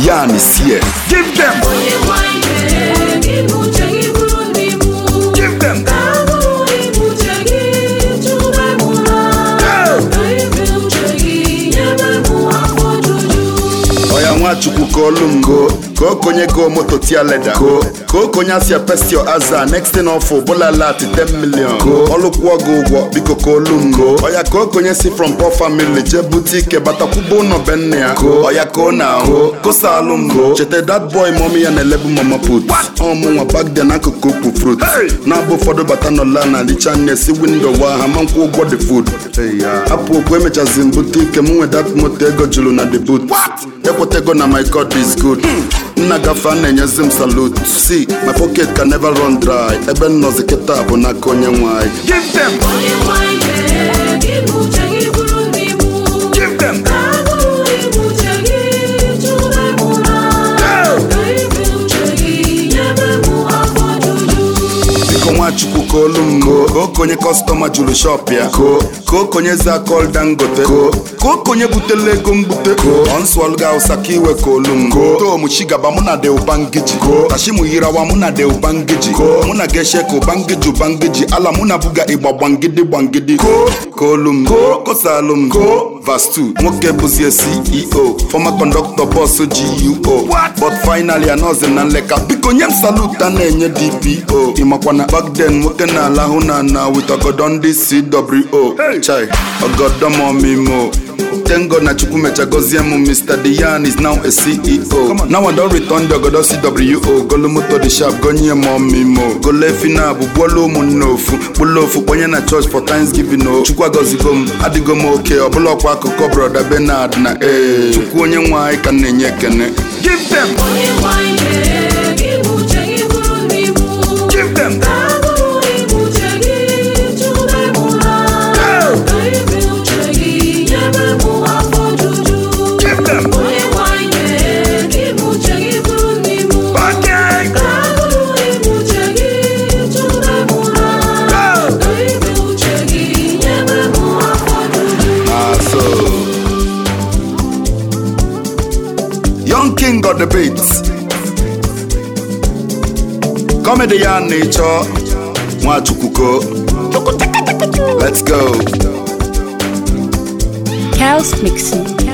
Yan is here. Give them. Give them. Oya Nwachukwu kolungo. Ko konye go moto tia leda. Ko konya si pestio aza. Next thing off bola lati 10 million. Olukwo go biko kolungo. Oya ko konye si from poor family. Je boutique batakubo no benya. Oya ko now. Ko salungo. Chete that boy mommy and 11 mama put. Mwa back then I could cook fruit. Now before the batanola na the channel si window wa hamanku go the food. Apo kwe mecha boutique muwe that motego julu na the boot. Ekotego na my God is good. Nagafan and yazim salute. See, my pocket can never run dry. Eben no zeketa bona konye mwai. Give them. Give them. Nwachukwu kolungo. Ko konye customer julu shop ya. Ko konye za call dangote. Ko konye butele gumbute. Onswalga usakiwe kolungo. To mushigaba muna de ubangiji. Tashimu hirawa muna de ubangiji. Muna geshe ko bangiji. Ala muna buga iba bangidi. Kolungo. Ko salungo. Verse 2. Moke buzie CEO. Former conductor boss GUO. But finally anoze nanleka. Biko nyem salute anenye DPO. Imakwana back then woke na lahuna na with a god on this CWO. Chai, a god on me mo. Tengo na chukumecha goziemu. Mr. Dian is now a CEO. Now I don't return the god CWO. Golomuto the sharp gonye mommy mo. Golefina bubolo munofu. Bulofu kwenye na church for Thanksgiving o. Chukwa gozigom adigom okay. Obulo kwa koko brother Bernard na chukwu onye nwa ika nenye kene. Give them. Give them. Young King got the beats. Comedy and nature. Nwachukwu. Let's go. Chaos mixing.